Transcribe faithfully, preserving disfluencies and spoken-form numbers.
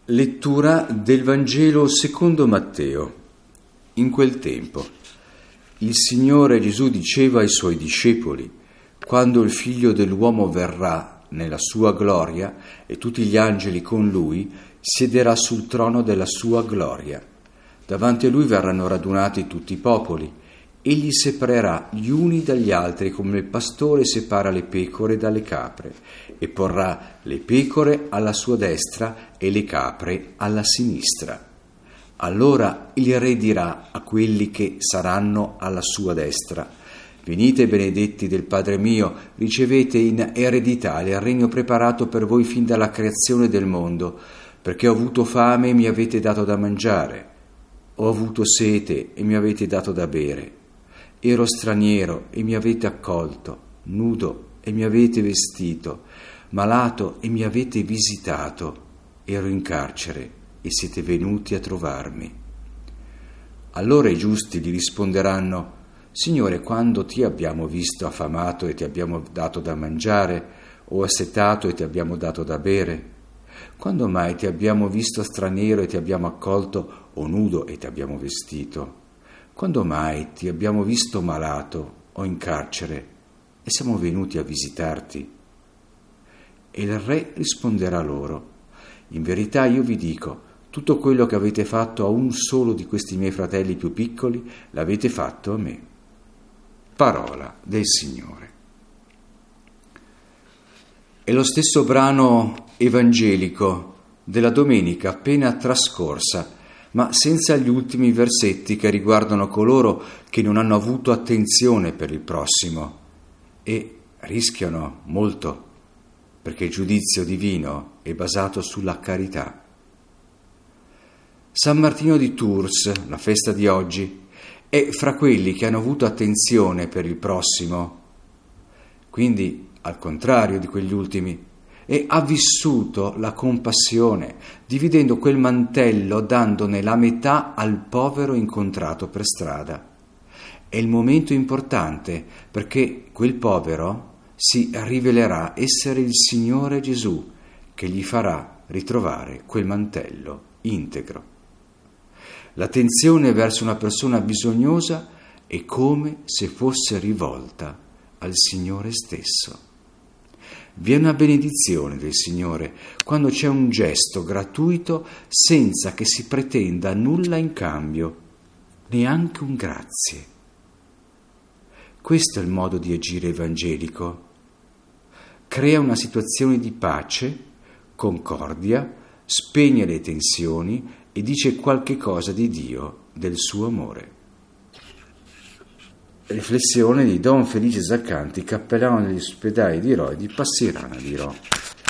Lettura del Vangelo secondo Matteo. In quel tempo il Signore Gesù diceva ai Suoi discepoli: quando il Figlio dell'uomo verrà nella sua gloria e tutti gli angeli con Lui, siederà sul trono della sua gloria. Davanti a Lui verranno radunati tutti i popoli. Egli separerà gli uni dagli altri come il pastore separa le pecore dalle capre, e porrà le pecore alla sua destra e le capre alla sinistra. Allora il Re dirà a quelli che saranno alla sua destra: venite benedetti del Padre mio, ricevete in eredità il regno preparato per voi fin dalla creazione del mondo, perché ho avuto fame e mi avete dato da mangiare, ho avuto sete e mi avete dato da bere. Ero straniero e mi avete accolto, nudo e mi avete vestito, malato e mi avete visitato, ero in carcere e siete venuti a trovarmi. Allora i giusti gli risponderanno: Signore, quando ti abbiamo visto affamato e ti abbiamo dato da mangiare, o assetato e ti abbiamo dato da bere? Quando mai ti abbiamo visto straniero e ti abbiamo accolto, o nudo e ti abbiamo vestito? Quando mai ti abbiamo visto malato o in carcere e siamo venuti a visitarti? E il Re risponderà loro: in verità io vi dico, tutto quello che avete fatto a un solo di questi miei fratelli più piccoli, l'avete fatto a me. Parola del Signore. È lo stesso brano evangelico della domenica appena trascorsa, ma senza gli ultimi versetti che riguardano coloro che non hanno avuto attenzione per il prossimo e rischiano molto, perché il giudizio divino è basato sulla carità. San Martino di Tours, la festa di oggi, è fra quelli che hanno avuto attenzione per il prossimo, quindi al contrario di quegli ultimi, e ha vissuto la compassione, dividendo quel mantello, dandone la metà al povero incontrato per strada. È il momento importante, perché quel povero si rivelerà essere il Signore Gesù, che gli farà ritrovare quel mantello integro. L'attenzione verso una persona bisognosa è come se fosse rivolta al Signore stesso. Vi è una benedizione del Signore quando c'è un gesto gratuito senza che si pretenda nulla in cambio, neanche un grazie. Questo è il modo di agire evangelico. Crea una situazione di pace, concordia, spegne le tensioni e dice qualche cosa di Dio, del suo amore. Riflessione di Don Felice Zaccanti, cappellano degli ospedali di Rho e di Passirana di Rho.